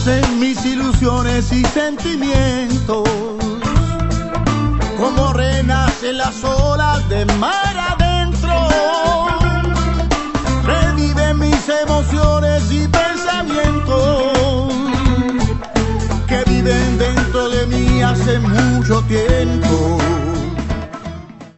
renacen mis ilusiones y sentimientos, como renacen las olas de mar adentro. Reviven mis emociones y pensamientos que viven dentro de mí hace mucho tiempo.